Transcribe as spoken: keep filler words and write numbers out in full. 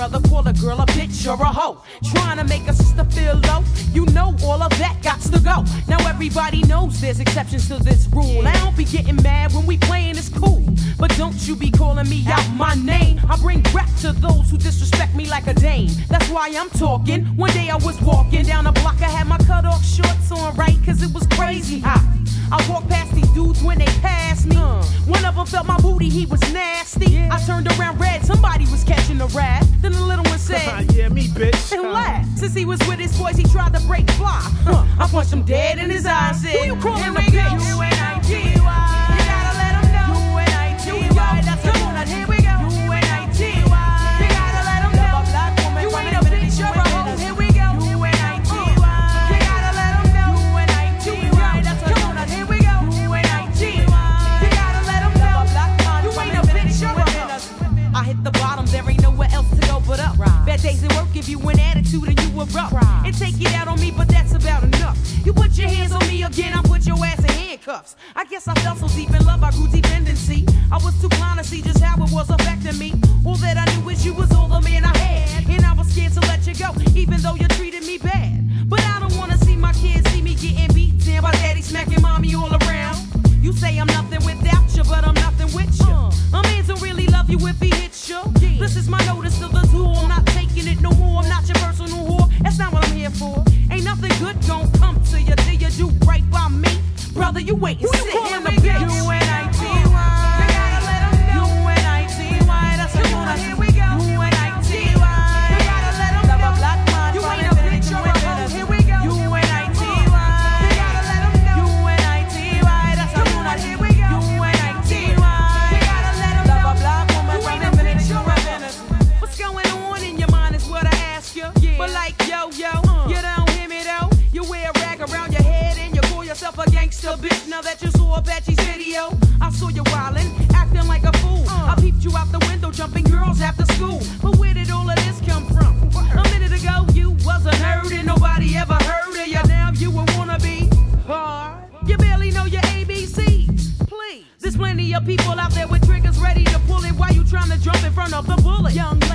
brother call a girl a bitch or a hoe. Trying to make a sister feel low, you know all of that gots to go. Now everybody knows there's exceptions to this rule. I don't be getting mad when we playing, it's cool. But don't you be calling me out my name. I bring rap to those who disrespect me like a dame. That's why I'm talking. One day I was walking down the block, I had my cut off shorts on, right? Cause it was crazy hot. I walked past these dudes when they passed me. Uh, One of them felt my booty, he was nasty. Yeah. I turned around red, somebody was catching a rat. Then the little one said, yeah, me, bitch. And laughed. Since he was with his boys, he tried to break fly. Uh, I punched him dead in his eyes. Said, who you calling a bitch? U N I T Y. You gotta let him know. U N I T Y. That's the one that here we go. U N I T Y. You gotta let him know. You ain't a bitch, you're a hoe. Here we go. U N I T Y. You gotta let him know. U N I T Y. That's the one that here we go. U N I T Y. You gotta let him know. You ain't a bitch, you're a hoe. I hit the bottom, there ain't nowhere else to go but up. Bad days at work give you an attitude and you erupt. And take it out on me, but that's about enough. You put your hands on me again, I put your ass in handcuffs. I guess I felt so deep in love, I grew dependency. I was too blind to see just how it was affecting me. All that I knew is you was all the man I had. And I was scared to let you go, even though you treated me bad. But I don't wanna see my kids see me getting beat down by daddy smacking mommy all around. You say I'm nothing without you, but I'm nothing with you. A man don't really love you if he hits you. This is my notice to the tool, I'm not taking it no more. I'm not your personal whore, that's not what I'm here for. Ain't nothing good gon' come to you till you do right by me. Brother, you wait and sit in the bitch. U N I T Y. You gotta let him know. U N I T Y. That's the one. Here we go. U N I T Y. You gotta let him know. You ain't a bitch, you're a hoe. Here we go. U N I T Y. You gotta let him know. U N I T Y. That's the one. Here we go. U N I T Y. You gotta let him know. You ain't a bitch, you're a hoe. What's going on in your mind is what I ask you. But like yo yo, you don't hear me though. You wear a rag around your head and you call yourself a gangster bitch. Now that you saw Apache's video, I saw you wildin', acting like a fool. I peeped you out the window, jumping girls after school. But where did all of this come from? A minute ago you was a nerd and nobody ever heard of you. Now you a wannabe hard. You barely know your A B Cs. Please, there's plenty of people out there with triggers ready to pull it while you trying to jump in front of the bullet. Young